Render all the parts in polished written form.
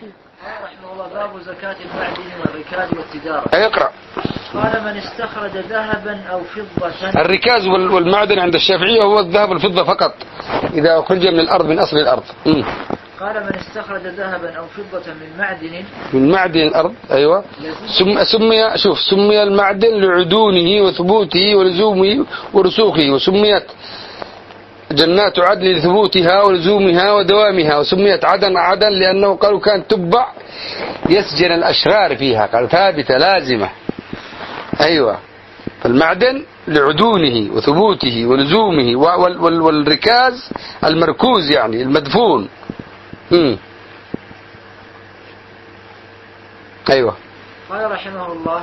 رحمه الله باب زكاة المعدن والركاز والتجارة. اقرأ. قال من استخرج ذهبا أو فضة. الركاز والمعدن عند الشافعية هو الذهب والفضة فقط إذا أخرج من الأرض من أصل الأرض. قال من استخرج ذهبا أو فضة من معدن الأرض. أيوة. سمي المعدن لعدونه وثبوته ولزومه ورسوخه، وسميت جنات عدن لثبوتها ولزومها ودوامها، وسميت عدن لأنه قالوا كانت تبع يسجن الأشرار فيها، قال ثابتة لازمة. أيوة. فالمعدن لعدونه وثبوته ولزومه، والركاز المركوز يعني المدفون. أيوة. قال رحمه الله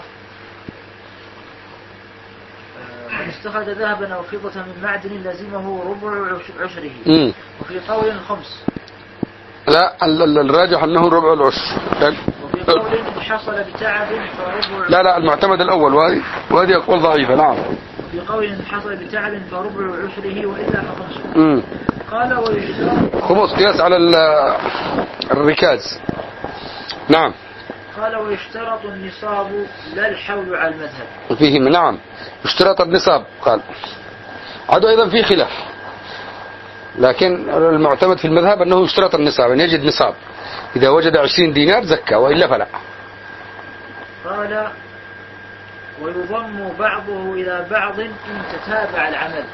من استخرج ذهبا أو فضة من معدن لزمه ربع عشره. وفي قول خمس. لا، الراجح أنه ربع العشر. وفي قول حصل بتعب فربع. لا المعتمد الأول، وهذه أقوال ضعيفة. نعم. وفي قول حصل بتعب فربع عشره وإلا فخمسه. قال ويشترط خمس قياس على الركاز. نعم. قال ويشترط النصاب لا الحول على المذهب فيه. نعم يشترط النصاب. قال عاد أيضا في خلاف، لكن المعتمد في المذهب أنه يشترط النصاب، أن يجد نصاب، إذا وجد 20 دينار زكى وإلا فلا. قال ويضم بعضه إلى بعض إن تتابع العمل.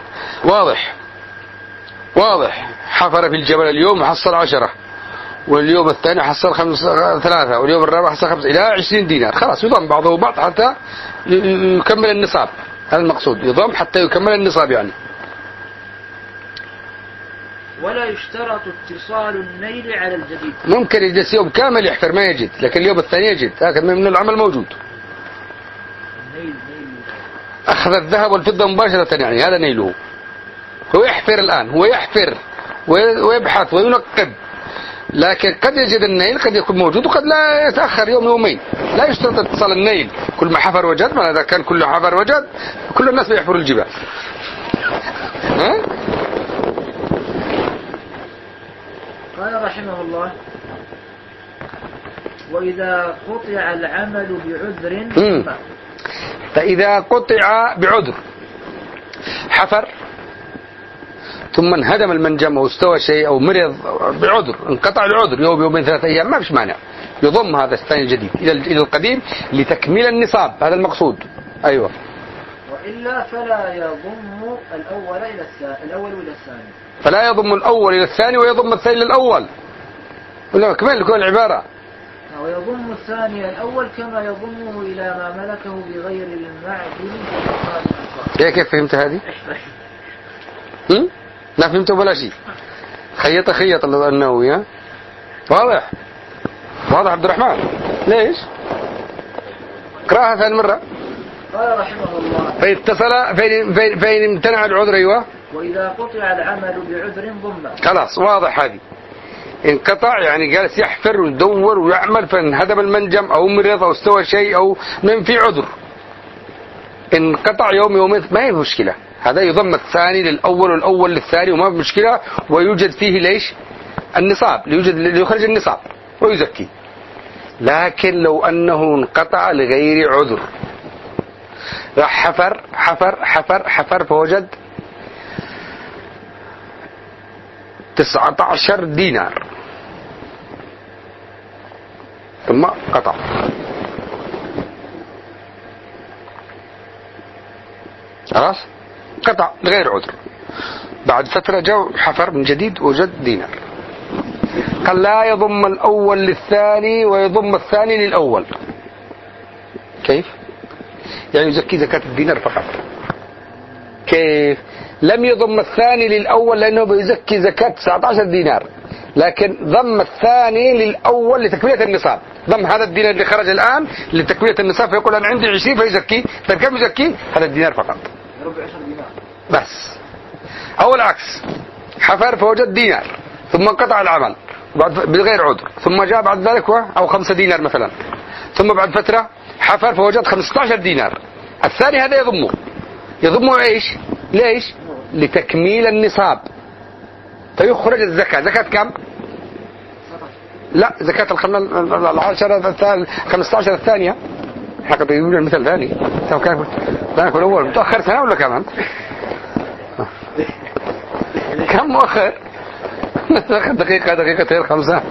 واضح. حفر في الجبل اليوم حصل 10، واليوم الثاني حصل 3، واليوم الرابع حصل 5 إلى 20 دينار، خلاص يضم بعضه بعض حتى يكمل النصاب. هذا المقصود، يضم حتى يكمل النصاب يعني. ولا يشترط اتصال النيل على الجديد. ممكن يجلس يوم كامل يحفر ما يجد، لكن اليوم الثاني يجد، هكذا من العمل موجود. نيل. أخذ الذهب والفضة مباشرة يعني، هذا نيله. هو يحفر الآن، هو يحفر ويبحث وينقب، لكن قد يجد النيل، قد يكون موجود وقد لا، يتأخر يوم يومين. لا يشترط اتصال النيل، كل ما حفر وجد. ما إذا كان كل حفر وجد كل الناس بيحفروا الجبال. قال رحمه الله وإذا قطع العمل بعذر. فإذا قطع بعذر، حفر ثم انهدم المنجم أو استوى شيء أو مرض بعذر، انقطع العذر يوم يومين 3 أيام، ما فيش مانع، يضم هذا الثاني الجديد إلى القديم لتكميل النصاب، هذا المقصود. أيوة. وإلا فلا يضم الأول إلى الثاني. فلا يضم الأول إلى الثاني ويضم الثاني للأول، ولا كمان لكل العبارة. ويضم الثاني إلى الأول كما يضمه إلى ما ملكه بغير المعدن. كيف فهمت هذه؟ لا فهمت ولا شيء. خيط النووي. واضح عبد الرحمن. ليش؟ قراها ثاني مرة. قال رحمه الله فإن امتنع العذر. أيوة. وإذا قطع العمل بعذر ضم. خلاص واضح. هذه انقطع يعني جالس يحفر ويدور ويعمل، فانهدم المنجم أو مرض أو استوى شيء أو من في عذر، انقطع يوم يومين ما هي مشكلة، هذا يضم الثاني للأول والأول للثاني وما في مشكلة، ويوجد فيه ليش النصاب، ليخرج النصاب ويزكي. لكن لو أنه انقطع لغير عذر، راح حفر فوجد 19 دينار ثم قطع، خلاص قطع لغير عذر. بعد فترة جاء حفر من جديد وجد دينار، قال لا يضم الأول للثاني ويضم الثاني للأول. كيف؟ يعني يزكي زكاة الدينار فقط. كيف؟ لم يضم الثاني للأول لأنه بيزكي زكاة 19 دينار، لكن ضم الثاني للأول لتكملة النصاب. ضم هذا الدينار اللي خرج الآن لتكملة النصاب، فيقول أنا عندي 20 فيزكي. فكم يزكي؟ هذا الدينار فقط، ربع 10 دينار بس. أو العكس، حفر فوجد دينار ثم انقطع العمل بغير عذر، ثم جاء بعد ذلك أو 5 دينار مثلا، ثم بعد فترة حفر فوجد 15 دينار. الثاني هذا يضمه إيش؟ ليش؟ لتكميل النصاب، فيخرج الزكاة. زكاة كم؟ لا زكاة العشرة 15 الثانية. حقا يقول المثل ثاني كان الأول متأخر سنة ولا كمان كم مؤخر دقيقتين 5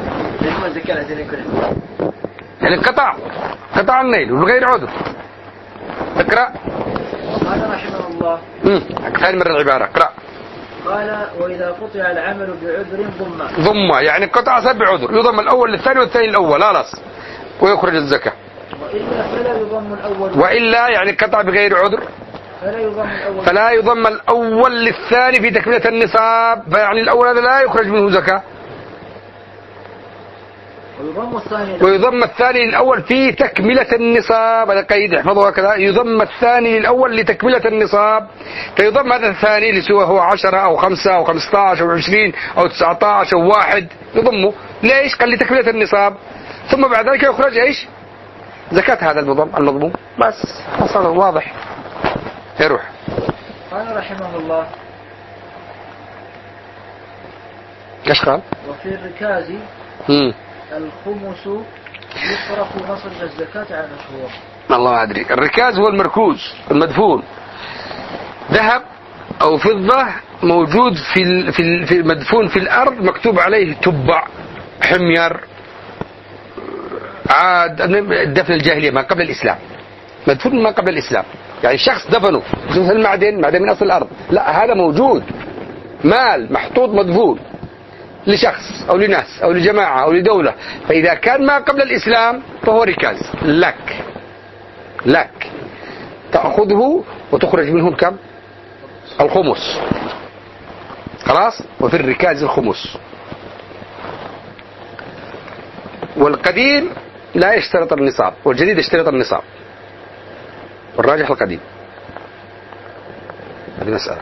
يعني قطع النيل وبغير عذر. اقرأ. قال رحمه الله ثاني مرة العبارة اقرأ. قال وإذا قطع العمل بعذر ضم يعني قطع صار بعذر يضم الأول للثاني والثاني الأول خلاص ويخرج الزكاة. وإلا فلا يضم الأول. وإلا يعني قطع بغير عذر فلا يضم الأول للثاني في تكملة النصاب. فيعني الأول هذا لا يخرج منه زكاة. ويضم الثاني للأول في تكملة النصاب. هذا قيد احفظه هكذا. يضم الثاني للأول لتكملة النصاب. فيضم هذا الثاني اللي سوى هو 10 أو 5 أو 15 أو 20 أو 19 أو 1 يضمه. ليش؟ قال لتكملة النصاب. ثم بعد ذلك يخرج ايش؟ زكاة هذا المضموم. بس صار واضح. يروح. قال رحمه الله ايش قال؟ وفي الركاز الخمس يصرف مصرف الزكاة على المشهور. الله ما أدري. الركاز هو المركوز المدفون، ذهب أو فضة موجود في مدفون في الأرض مكتوب عليه تبع حمير عاد الدفن الجاهلية ما قبل الإسلام. مدفون ما قبل الإسلام يعني شخص دفنه مثل المعدن من أصل الأرض. لا هذا موجود مال محطوط مدفون لشخص أو لناس أو لجماعة أو لدولة. فإذا كان ما قبل الإسلام فهو ركاز لك تأخذه وتخرج منه كم؟ الخمس. خلاص. وفي الركاز الخمس. والقديم لا يشترط النصاب والجديد يشترط النصاب والراجح القديم. هذه مسألة.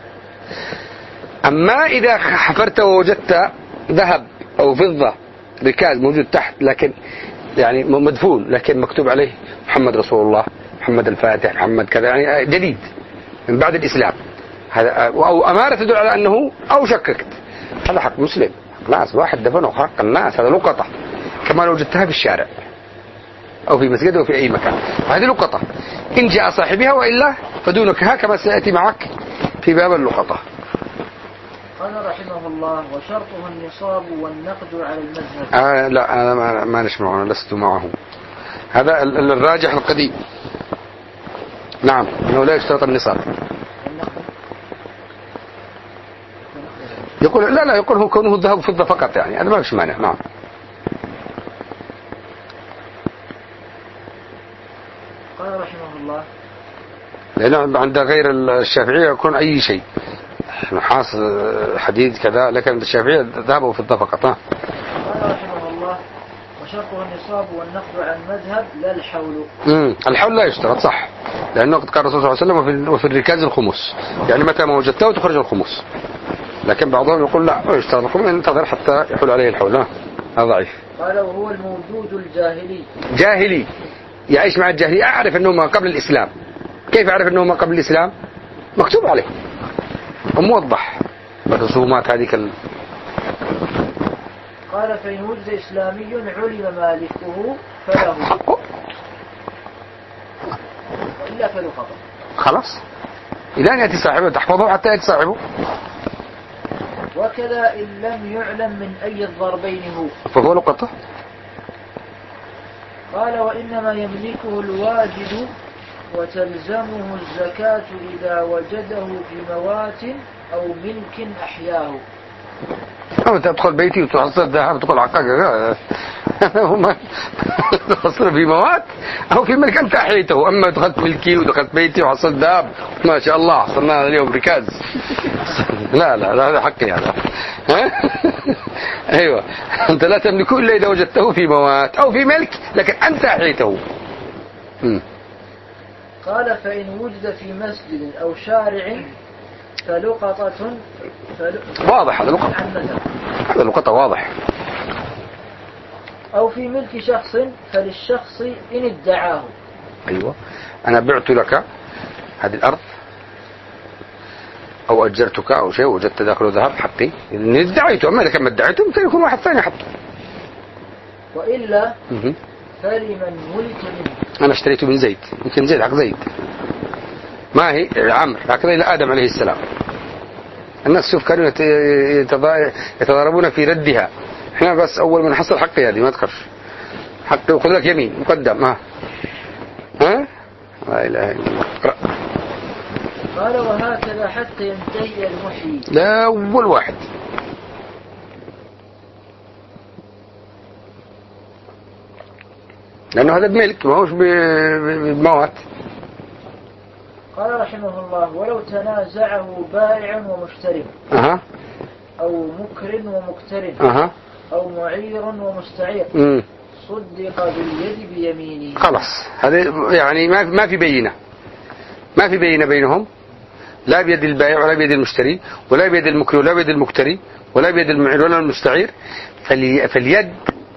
أما إذا حفرت ووجدت ذهب أو فضة ركاز موجود تحت لكن يعني مدفون لكن مكتوب عليه محمد رسول الله محمد الفاتح محمد كذا يعني جديد من بعد الإسلام هذا أو أمارة تدل على أنه أو شككت هذا حق مسلم ناس واحد دفنه حق الناس. هذا لقطة كما لو وجدتها في الشارع أو في مسجد أو في أي مكان. هذه لقطة إن جاء صاحبها وإلا فدونك كما سيأتي معك في باب اللقطة. قال رحمه الله وشرطه النصاب والنقد على المذهب. لا أنا ما نسمعه أنا لست معه. هذا الراجح القديم. نعم أنه لا يشترط النصاب. يقول لا يقول هو كونه الذهب فضة فقط يعني هذا ما فيش مانع. نعم. قال رحمه الله لأنه عند غير الشافعية يكون أي شيء نحاس حديد كذا لكن عند الشافعية ذهب وفضة فقط. قال رحمه الله وشرطه النصاب والنقد على المذهب لا الحول. الحول لا يشترط صح لأنه قد قال الرسول صلى الله عليه وسلم وفي الركاز الخمس يعني متى ما وجدته تخرج الخمس. لكن بعضهم يقول لا يشترط الخمس انتظر حتى يحول عليه الحول. هذا ضعيف. قال وهو الموجود الجاهلي. جاهلي يعيش مع الجاهلي. أعرف أنه ما قبل الإسلام. كيف أعرف أنه ما قبل الإسلام؟ مكتوب عليه وموضح بالرسومات هذه قال فإن وجد إسلامي علم مالكه فله حقه وإلا فله خطأ. خلاص إلى أن يأتي صاحبه تحفظه حتى يأتي صاحبه. وكذا إن لم يعلم من أي الضربين هو فهو لقطة. قال وإنما يملكه الواجد وتلزمه الزكاة إذا وجده في موات أو ملك أحياه. أو تدخل بيتي وتحصل ذهب تدخل عقاق تحصل في موات أو في ملك أنت أحيته. أما دخلت ملكي ودخلت بيتي وحصلت ذهب ما شاء الله حصلنا اليوم ركاز. لا هذا حقي هذا. أيوة أنت لا تملكه إلا إذا وجدته في موات أو في ملك لكن أنت أحيته. قال فإن وجد في مسجد أو شارع فلقطة واضح. هذا لقطة واضح. أو في ملك شخص فللشخص إن ادعاه. أيوة أنا بعت لك هذه الأرض أو أجرتك أو شيء وجدت داخله ذهب حقي إن ادعيته. أما إذا كان ما ادعيته ممكن يكون واحد ثاني حطه وإلا فلمن ملك منه. أنا اشتريته من زيد، يمكن زيد حق زيد، ما هي عمرو هكذا إلى آدم عليه السلام. الناس شوف كانوا يتضاربون في ردها، احنا بس أول من حصل حقي هذه ما تخافش، حقي وخذ لك يمين مقدم. ها لا إله إلا الله. قال وهكذا حتى ينتهي المحيي. لا أول واحد. لأنه هذا بملك ما هوش بموت. قال رحمه الله ولو تنازعه بائع ومشتري أو مكر ومقترن أو معير ومستعير صدق باليد بيمينه. خلاص هذا يعني ما في بينة، ما في بينة بينهم، لا بيد البائع ولا بيد المشتري ولا بيد المكر ولا بيد المقتري ولا بيد المعير ولا المستعير. فاليد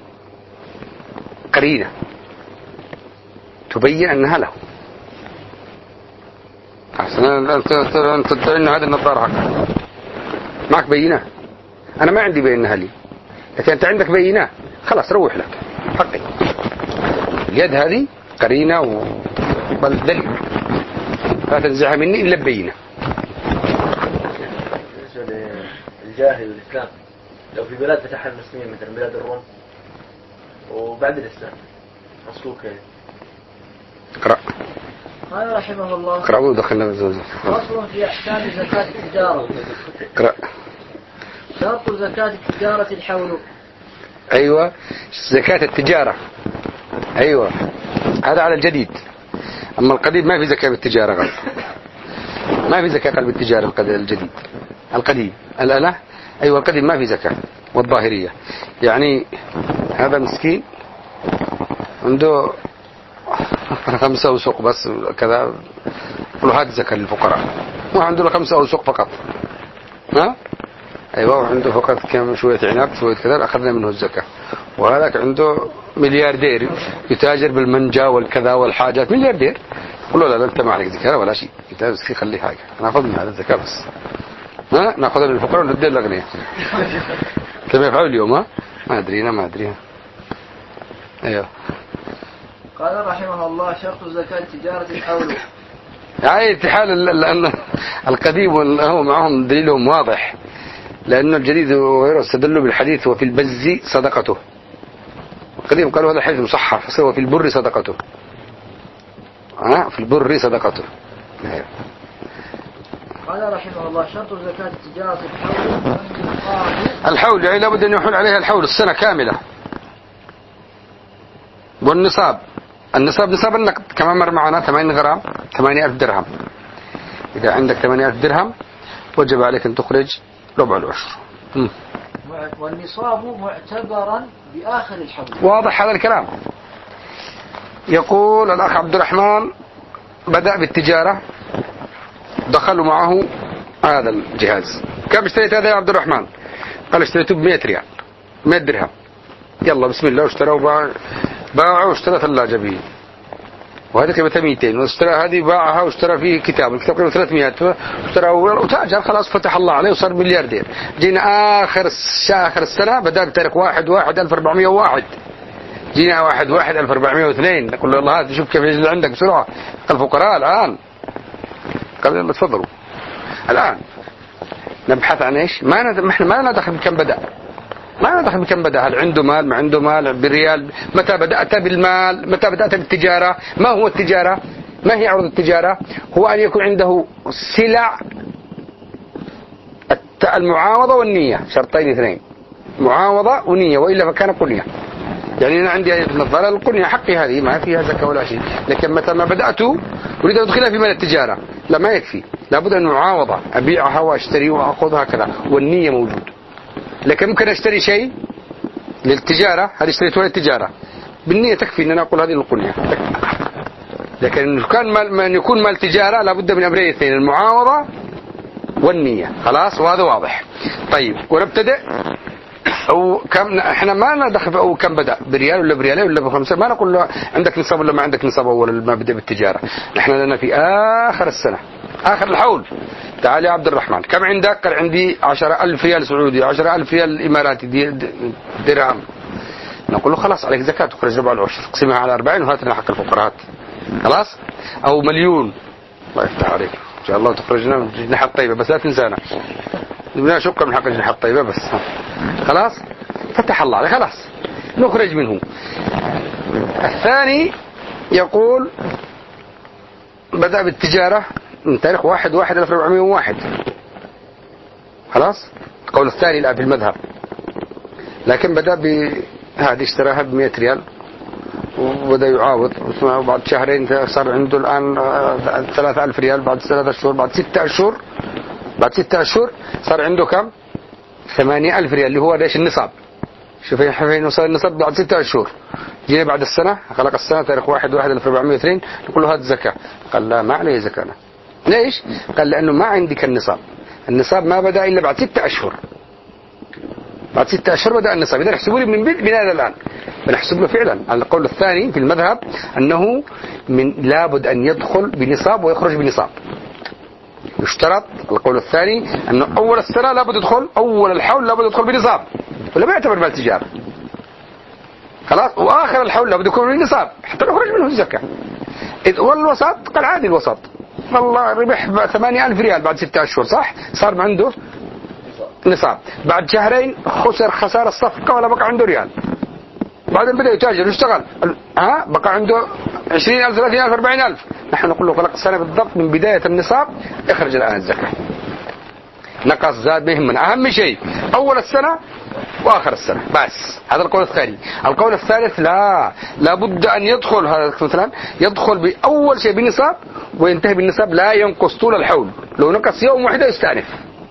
قرينة تبين أنها له. أنت تدعي أن هذا النظارة حقا معك بينة، أنا ما عندي بينها لي، لكن أنت عندك بينة خلاص روح لك حقي. اليد هذه قرينة ودليل لا تنزعها مني إلا ببينة. بالنسبة للجاهل والإسلام، لو في بلاد فتحها المسلمين مثل بلاد الروم وبعد الإسلام أصله كيف؟ اقرأ. قال رحمه الله اقرأ ودخلنا بالزوجة. فصل في أحكام زكاة التجارة. اقرأ. شرط زكاة التجارة الحول. أيوة زكاة التجارة، أيوة هذا على الجديد. أما القديم ما في زكاة بالتجارة غلط، ما في زكاة قلب التجارة الجديد. القديم الآلة أيوة القديم ما في زكاة. والظاهرية يعني هذا مسكين عنده 5 أوسق بس كذا، قلوا هذا زكاة للفقراء، وعنده 5 أوسق فقط. أيوة وعنده فقط كم شوية عنب شوية كذا أخذنا منه الزكاة. وهذاك عنده ملياردير يتاجر بالمنجا والكذا والحاجات، ملياردير. قلوا لا أنت ما عليك زكاة ولا شيء، أنت بس خليه حاجة ناخذ من هذا الزكاة بس، ناخذها للفقراء وندي الأغنياء. كيف يفعلوا اليوم؟ ما أدري. أيوة. قال رحمه الله شرط زكاة تجارة الحول. يعني ارتحال لأن القديم هو معهم دليلهم واضح، لأن الجديد وغيره استدلوا بالحديث وفي البز صدقته. القديم قالوا هذا الحديث مصحح فصير وفي البر صدقته. في البر صدقته. قال رحمه الله شرط زكاة تجارة الحول. الحول يعني لابد أن يحول عليها الحول السنة كاملة. والنصاب، النصاب نصاب النقد كما مر معنا 80 غرام 80,000 درهم. إذا عندك 80,000 درهم وجب عليك أن تخرج ربع العشر. والنصاب معتبرا بآخر الحول. واضح هذا الكلام. يقول الأخ عبد الرحمن بدأ بالتجارة، دخلوا معه هذا الجهاز. كم اشتريت هذا يا عبد الرحمن؟ قال اشتريته ب100 ريال 100 درهم. يلا بسم الله واشترى باعه واشترى ثلاجة به، وهذه قيمتها 200. واشترى هذه باعها واشترى فيه كتاب، الكتاب قيمته 300 واشترى وتاجر خلاص فتح الله عليه وصار ملياردير. جينا آخر السنة بدأ بتاريخ 1/1/1401. جينا 1/1/1402 نقول له الله هذا شوف كيف يجي عندك بسرعة الفقراء الآن. قال يلا تفضلوا الآن نبحث عن ايش؟ احنا ما ندخل بكم بدأ، ما ندخل بكم بدأ، هل عنده مال ما عنده مال بالريال، متى بدأت بالمال، متى بدأت بالتجارة. ما هو التجارة؟ ما هي عروض التجارة؟ هو أن يكون عنده سلع، المعاوضة والنية، شرطين اثنين، معاوضة ونية، وإلا فكان قنية. يعني أنا عندي نظارة القنية حقي هذه ما فيها زكاة ولا شيء، لكن متى ما بدأت أريد أن أدخلها في مال التجارة لا ما يكفي، لابد أن معاوضة أبيعها وأشتري وأخذها كذا، والنية موجود. لكن ممكن أشتري شيء للتجارة، هذه اشتريتها للتجارة بالنية تكفي أن أنا أقول هذه القنية، لكن كان يكون مال تجارة لابد من أمرين اثنين، المعاوضة والنية. خلاص وهذا واضح. طيب ونبتدئ. أو كم احنا ما ندخل أو كم بدأ بريال ولا بريالين ولا ب5، ما نقول له عندك نصاب ولا ما عندك نصاب أول ما بدأ بالتجارة. نحن لنا في آخر السنة آخر الحول. تعال يا عبد الرحمن كم عندك؟ قال عندي 10,000 ريال سعودي، 10,000 ريال إماراتي درهم. نقول له خلاص عليك زكاة تخرج ربع العشر، اقسمها على 40 وهات لنا حق الفقراء. خلاص. أو مليون، الله يفتح عليك إن شاء الله تخرجنا جناح الطيبة، بس لا تنسانا نبنا شقة من حق جناح الطيبة بس. خلاص فتح الله عليه، خلاص نخرج منه. الثاني يقول بدأ بالتجارة من تاريخ 1/1/1401. خلاص القول الثاني الآن في المذهب، لكن بدأ بهذه اشتراها ب100 ريال وبدأ يعاوض، وبعد شهرين صار عنده الآن 3000 ريال، بعد 3 أشهر، بعد 6 أشهر، بعد 6 أشهر صار عنده كم؟ 8000 ريال اللي هو ليش النصاب. شوف فين وصل النصاب بعد 6 أشهر. جينا بعد السنة، خلق السنة تاريخ 1/1/1402، نقول له هات زكاة. قال لا ما عليه زكاة. ليش؟ قال لأنه ما عندك النصاب. النصاب ما بدأ إلا بعد 6 أشهر. بعد 6 أشهر بدأ النصاب. إذا نحسبه لي من هذا الآن بنحسب له فعلا. القول الثاني في المذهب أنه لابد أن يدخل بنصاب ويخرج بنصاب. يشترط القول الثاني أنه أول السنة لابد يدخل، أول الحول لابد يدخل بنصاب، ولا ما يعتبر مال تجارة. خلاص. وآخر الحول لابد يكون بنصاب حتى نخرج منه الزكاة. والوسط قال عادي، الوسط والله ربح 8000 ريال بعد 6 أشهر، صح؟ صار عنده نصاب. بعد شهرين خسر خسارة الصفقة ولا بقى عنده ريال. بعدين بدأ يتاجر ويشتغل، بقى عنده 20,000 30,000 40,000. نحن نقول له خلق السنة بالضبط من بداية النصاب اخرج الآن الزكاة. نقص زاد بيهمنا، أهم شيء أول السنة وآخر السنة بس. هذا القول الثاني. القول الثالث لا بد أن يدخل هذا مثلا، يدخل بأول شيء بنصاب وينتهي بالنصاب، لا ينقص طول الحول. لو نقص يوم واحد يستأنف،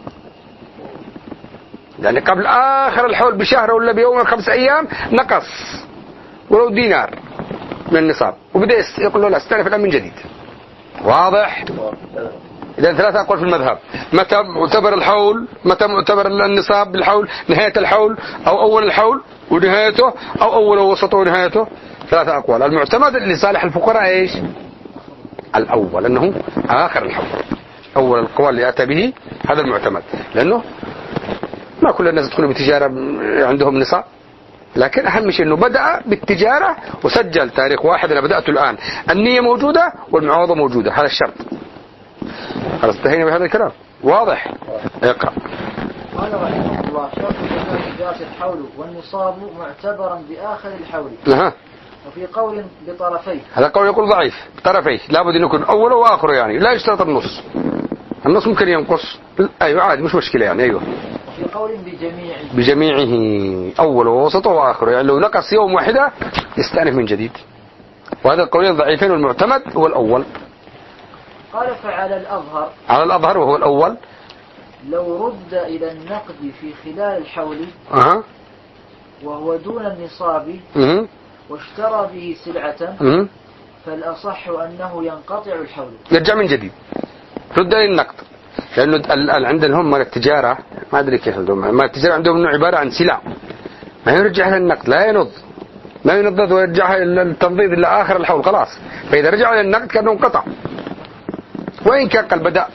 يعني قبل آخر الحول بشهر ولا بيوم 5 أيام نقص ولو دينار من النصاب، وبدأ يقول له لا استأنف الآن من جديد. واضح؟ إذا 3 أقوال في المذهب. متى معتبر الحول، متى معتبر النصاب بالحول، نهاية الحول أو أول الحول ونهايته، أو أول ووسطه ونهايته. 3 أقوال. المعتمد لصالح الفقراء إيش؟ الأول، أنه آخر الحول. أول القوال اللي أتى به هذا المعتمد، لأنه ما كل الناس يدخلوا بتجارة عندهم نصاب، لكن أهم شيء أنه بدأ بالتجارة وسجل تاريخ 1 أنا بدأت الآن، النية موجودة والمعاوضة موجودة، هذا الشرط. خلاص انتهينا بهذا الكلام. واضح؟ اقرأ. قال رحمه الله شرط تجارة الحول والنصاب معتبرا بآخر الحول. وفي قول بطرفيه. هذا قول يقول ضعيف، بطرفيه لابد أن يكون أوله وآخره، يعني لا يشترط النص. النص ممكن ينقص، أيوة عادي مش مشكلة يعني. أيوة. وفي قول بجميعه أوله ووسطه وآخره، يعني لو نقص يوم واحدة يستأنف من جديد. وهذا القولين ضعيفين، والمعتمد هو الأول. قال فعلى الأظهر، على الأظهر وهو الأول، لو رد إلى النقد في خلال الحول وهو دون النصاب واشترى به سلعة فالأصح أنه ينقطع الحول، يرجع من جديد. رد إلى النقد، لأنه عندنا هم التجارة ما أدري كيف عندهم، ما التجارة عندهم إنه عبارة عن سلع، ما يرجعها للنقد، لا ينض، ما ينضد ويرجعها إلى التنضيد إلى آخر الحول خلاص. فإذا رجع إلى النقد كأنه انقطع. وإن كان قال بدأ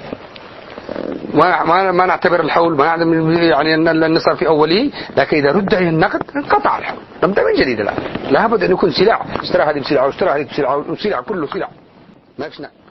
ما نعتبر الحول، ما نعلم يعني أن النصاب في أوله، لكن إذا رد إلى النقد انقطع الحول، نبدأ من جديد الآن. لابد أن يكون سلع، اشترى هذه بسلعة واشترى هذه بسلعة وسلع كله سلع، ما فيش